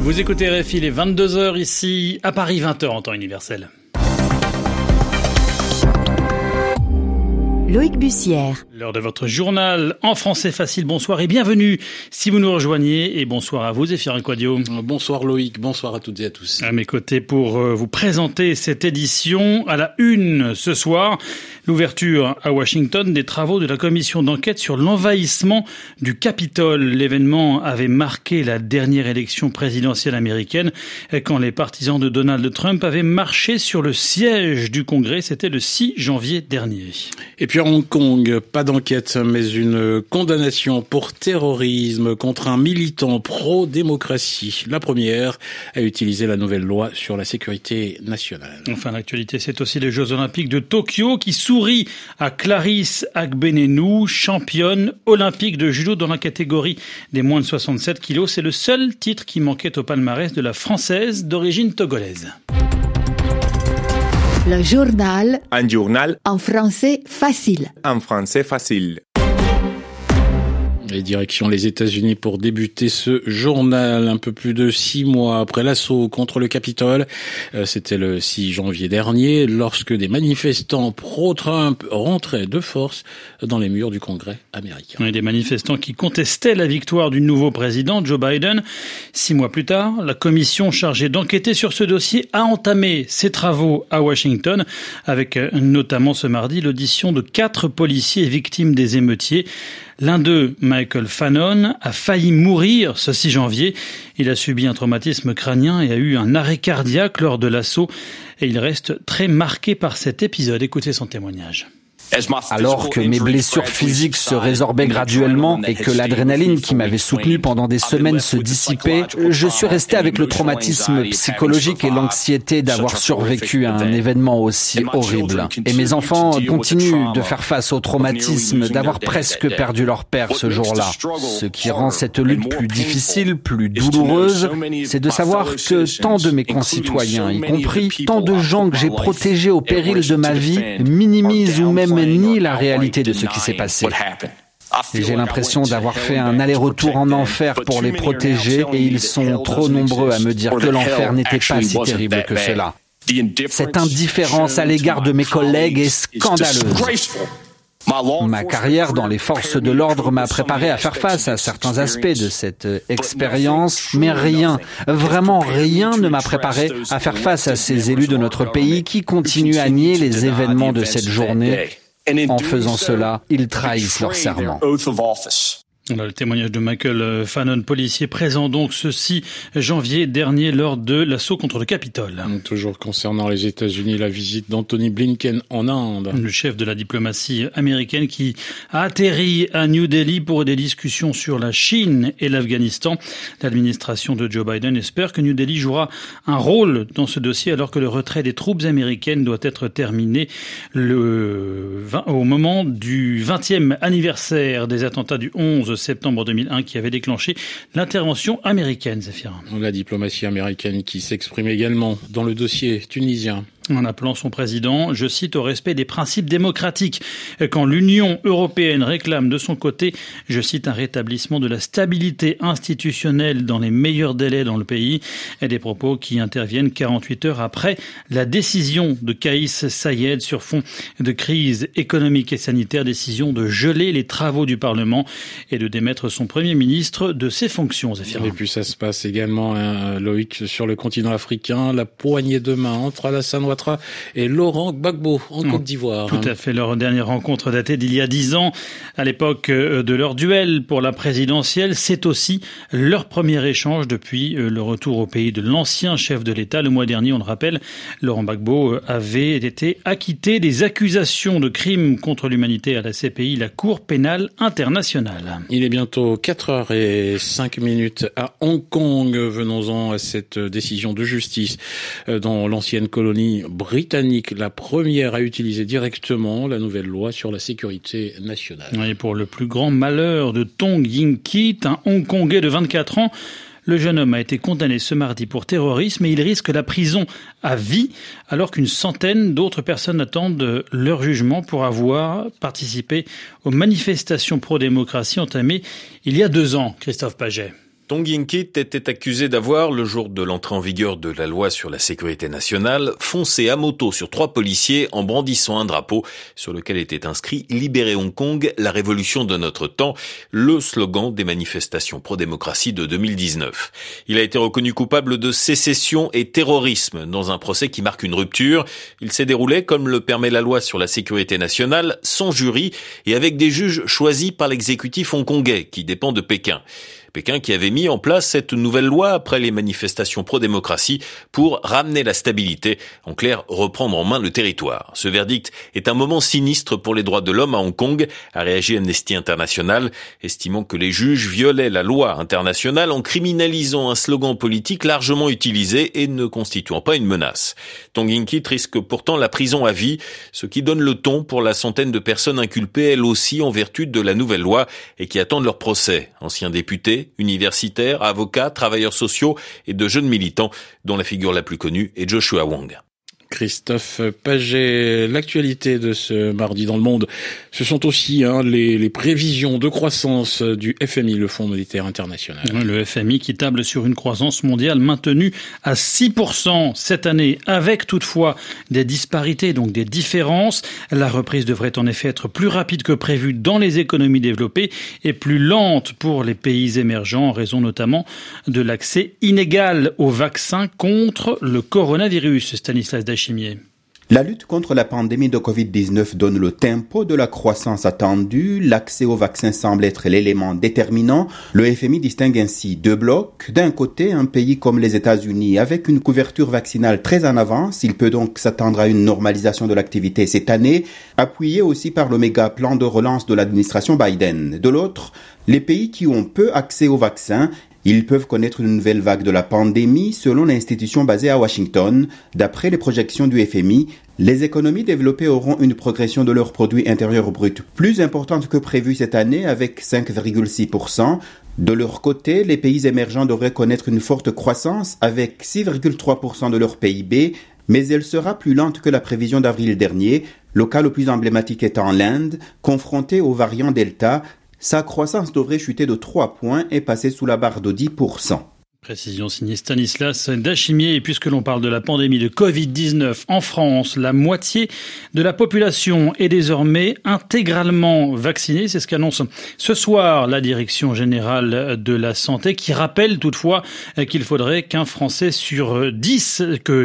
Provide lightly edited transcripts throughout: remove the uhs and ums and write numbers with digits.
Vous écoutez RFI, il est 22h ici, à Paris, 20h en temps universel. Loïc Bussière. L'heure de votre journal en français facile. Bonsoir et bienvenue si vous nous rejoignez. Et bonsoir à vous, Zéphirin Quadio. Bonsoir Loïc, bonsoir à toutes et à tous. À mes côtés pour vous présenter cette édition à la une ce soir. L'ouverture à Washington des travaux de la commission d'enquête sur l'envahissement du Capitole. L'événement avait marqué la dernière élection présidentielle américaine quand les partisans de Donald Trump avaient marché sur le siège du Congrès. C'était le 6 janvier dernier. Et puis à Hong Kong, pas d'enquête, mais une condamnation pour terrorisme contre un militant pro-démocratie. La première a utilisé la nouvelle loi sur la sécurité nationale. Enfin, l'actualité, c'est aussi les Jeux Olympiques de Tokyo qui sourit à Clarisse Agbenenou, championne olympique de judo dans la catégorie des moins de 67 kilos. C'est le seul titre qui manquait au palmarès de la Française d'origine togolaise. Le journal. Un journal. En français facile. En français facile. Et direction les États-Unis pour débuter ce journal un peu plus de 6 mois après l'assaut contre le Capitole. C'était le 6 janvier dernier lorsque des manifestants pro-Trump rentraient de force dans les murs du Congrès américain. Et des manifestants qui contestaient la victoire du nouveau président Joe Biden. 6 mois plus tard, la commission chargée d'enquêter sur ce dossier a entamé ses travaux à Washington avec notamment ce mardi l'audition de 4 policiers victimes des émeutiers. L'un d'eux, Michael Fannon, a failli mourir ce 6 janvier. Il a subi un traumatisme crânien et a eu un arrêt cardiaque lors de l'assaut. Et il reste très marqué par cet épisode. Écoutez son témoignage. Alors que mes blessures physiques se résorbaient graduellement et que l'adrénaline qui m'avait soutenu pendant des semaines se dissipait, je suis resté avec le traumatisme psychologique et l'anxiété d'avoir survécu à un événement aussi horrible. Et mes enfants continuent de faire face au traumatisme d'avoir presque perdu leur père ce jour-là. Ce qui rend cette lutte plus difficile, plus douloureuse, c'est de savoir que tant de mes concitoyens, y compris tant de gens que j'ai protégés au péril de ma vie, minimisent ou même nie la réalité de ce qui s'est passé. Et j'ai l'impression d'avoir fait un aller-retour en enfer pour les protéger et ils sont trop nombreux à me dire que l'enfer n'était pas si terrible que cela. Cette indifférence à l'égard de mes collègues est scandaleuse. Ma carrière dans les forces de l'ordre m'a préparé à faire face à certains aspects de cette expérience, mais rien, vraiment rien ne m'a préparé à faire face à ces élus de notre pays qui continuent à nier les événements de cette journée. En faisant cela, ils trahissent leur serment. Voilà le témoignage de Michael Fannon, policier présent donc ce 6 janvier dernier lors de l'assaut contre le Capitole. Toujours concernant les États-Unis, la visite d'Anthony Blinken en Inde. Le chef de la diplomatie américaine qui a atterri à New Delhi pour des discussions sur la Chine et l'Afghanistan. L'administration de Joe Biden espère que New Delhi jouera un rôle dans ce dossier alors que le retrait des troupes américaines doit être terminé au moment du 20e anniversaire des attentats du 11 septembre 2001 qui avait déclenché l'intervention américaine, Zéphirin. La diplomatie américaine qui s'exprime également dans le dossier tunisien. En appelant son président, je cite, au respect des principes démocratiques. Quand l'Union européenne réclame de son côté, je cite, un rétablissement de la stabilité institutionnelle dans les meilleurs délais dans le pays, et des propos qui interviennent 48 heures après la décision de Kaïs Saïed sur fond de crise économique et sanitaire, décision de geler les travaux du Parlement et de démettre son Premier ministre de ses fonctions. Zéphirin. Et puis ça se passe également, Loïc, sur le continent africain, la poignée de main entre Alassane Ouattara et Laurent Gbagbo en Côte d'Ivoire. Tout à fait. Leur dernière rencontre datée d'il y a 10 ans, à l'époque de leur duel pour la présidentielle. C'est aussi leur premier échange depuis le retour au pays de l'ancien chef de l'État. Le mois dernier, on le rappelle, Laurent Gbagbo avait été acquitté des accusations de crimes contre l'humanité à la CPI, la Cour pénale internationale. Il est bientôt 4h05 à Hong Kong. Venons-en à cette décision de justice dans l'ancienne colonie britannique, la première à utiliser directement la nouvelle loi sur la sécurité nationale. Et pour le plus grand malheur de Tong Yin Kit, un Hongkongais de 24 ans, le jeune homme a été condamné ce mardi pour terrorisme et il risque la prison à vie, alors qu'une centaine d'autres personnes attendent leur jugement pour avoir participé aux manifestations pro-démocratie entamées il y a 2 ans, Christophe Paget. Tong Yin-kit était accusé d'avoir, le jour de l'entrée en vigueur de la loi sur la sécurité nationale, foncé à moto sur 3 policiers en brandissant un drapeau sur lequel était inscrit « Libérer Hong Kong, la révolution de notre temps », le slogan des manifestations pro-démocratie de 2019. Il a été reconnu coupable de sécession et terrorisme dans un procès qui marque une rupture. Il s'est déroulé, comme le permet la loi sur la sécurité nationale, sans jury et avec des juges choisis par l'exécutif hongkongais qui dépend de Pékin. Pékin qui avait mis en place cette nouvelle loi après les manifestations pro-démocratie pour ramener la stabilité, en clair, reprendre en main le territoire. Ce verdict est un moment sinistre pour les droits de l'homme à Hong Kong, a réagi Amnesty International, estimant que les juges violaient la loi internationale en criminalisant un slogan politique largement utilisé et ne constituant pas une menace. Tong Yin-kit risque pourtant la prison à vie, ce qui donne le ton pour la centaine de personnes inculpées elles aussi en vertu de la nouvelle loi et qui attendent leur procès. Anciens députés, universitaires, avocats, travailleurs sociaux et de jeunes militants, dont la figure la plus connue est Joshua Wong. Christophe Paget, l'actualité de ce mardi dans le monde, ce sont aussi les prévisions de croissance du FMI, le Fonds monétaire international. Le FMI qui table sur une croissance mondiale maintenue à 6% cette année, avec toutefois des disparités, donc des différences. La reprise devrait en effet être plus rapide que prévu dans les économies développées et plus lente pour les pays émergents, en raison notamment de l'accès inégal aux vaccins contre le coronavirus. Stanislas Dachimier. La lutte contre la pandémie de Covid-19 donne le tempo de la croissance attendue. L'accès aux vaccins semble être l'élément déterminant. Le FMI distingue ainsi 2 blocs. D'un côté, un pays comme les États-Unis avec une couverture vaccinale très en avance. Il peut donc s'attendre à une normalisation de l'activité cette année, appuyé aussi par le méga plan de relance de l'administration Biden. De l'autre, les pays qui ont peu accès aux vaccins. Ils peuvent connaître une nouvelle vague de la pandémie selon l'institution basée à Washington. D'après les projections du FMI, les économies développées auront une progression de leur produit intérieur brut plus importante que prévu cette année avec 5,6%. De leur côté, les pays émergents devraient connaître une forte croissance avec 6,3% de leur PIB, mais elle sera plus lente que la prévision d'avril dernier, le cas le plus emblématique étant l'Inde, confrontée au variant Delta. Sa croissance devrait chuter de 3 points et passer sous la barre de 10%. Précision signée Stanislas Dachimier. Et puisque l'on parle de la pandémie de Covid-19 en France, la moitié de la population est désormais intégralement vaccinée. C'est ce qu'annonce ce soir la Direction générale de la santé, qui rappelle toutefois qu'il faudrait que 9 Français sur 10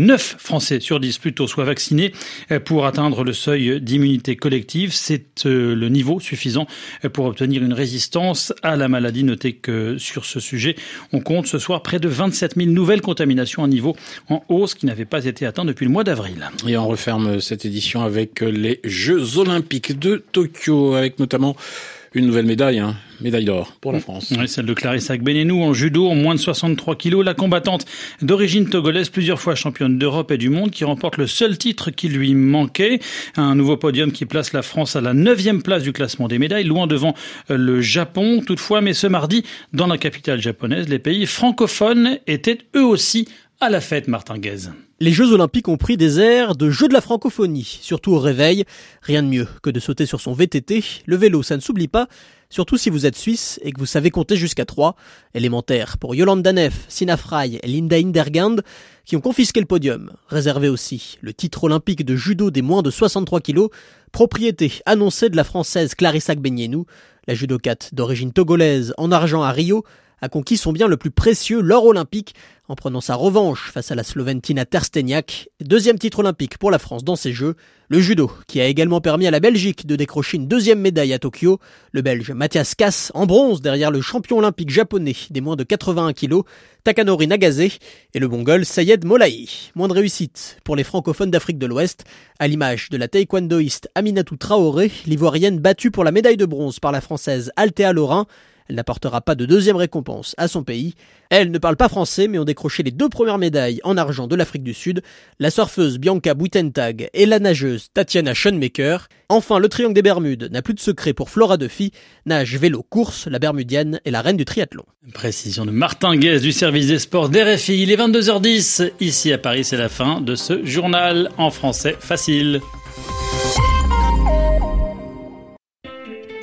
plutôt soient vaccinés pour atteindre le seuil d'immunité collective. C'est le niveau suffisant pour obtenir une résistance à la maladie. Notez que sur ce sujet, on compte ce soir près de 27 000 nouvelles contaminations, un niveau en hausse qui n'avait pas été atteint depuis le mois d'avril. Et on referme cette édition avec les Jeux Olympiques de Tokyo, avec notamment une nouvelle médaille d'or pour la France. Oui, celle de Clarissa Agbenienou en judo, en moins de 63 kilos. La combattante d'origine togolaise, plusieurs fois championne d'Europe et du monde, qui remporte le seul titre qui lui manquait. Un nouveau podium qui place la France à la 9e place du classement des médailles, loin devant le Japon toutefois. Mais ce mardi, dans la capitale japonaise, les pays francophones étaient eux aussi à la fête, Martin Guez. Les Jeux Olympiques ont pris des airs de jeux de la francophonie, surtout au réveil. Rien de mieux que de sauter sur son VTT. Le vélo, ça ne s'oublie pas, surtout si vous êtes suisse et que vous savez compter jusqu'à 3. Élémentaire pour Yolanda Neff, Sina Frey et Linda Hindergand, qui ont confisqué le podium. Réservé aussi le titre olympique de judo des moins de 63 kilos, propriété annoncée de la française Clarissa Agbenienou. La judokate d'origine togolaise en argent à Rio a conquis son bien le plus précieux, l'or olympique, en prenant sa revanche face à la Slovène Tina Trsteniak. 2e titre olympique pour la France dans ces Jeux. Le judo, qui a également permis à la Belgique de décrocher une 2e médaille à Tokyo. Le Belge Mathias Kass en bronze derrière le champion olympique japonais des moins de 81 kilos, Takanori Nagase, et le Mongol Sayed Molaei. Moins de réussite pour les francophones d'Afrique de l'Ouest, à l'image de la taekwondoïste Aminatou Traoré, l'Ivoirienne battue pour la médaille de bronze par la Française Althea Laurin. Elle n'apportera pas de 2e récompense à son pays. Elle ne parle pas français, mais ont décroché les 2 premières médailles en argent de l'Afrique du Sud, la surfeuse Bianca Buitentag et la nageuse Tatiana Schoenmaker. Enfin, le triangle des Bermudes n'a plus de secret pour Flora Duffy, nage, vélo, course, la bermudienne est la reine du triathlon. Précision de Martin Guez du service des sports d'RFI. Il est 22h10. Ici à Paris, c'est la fin de ce journal en français facile.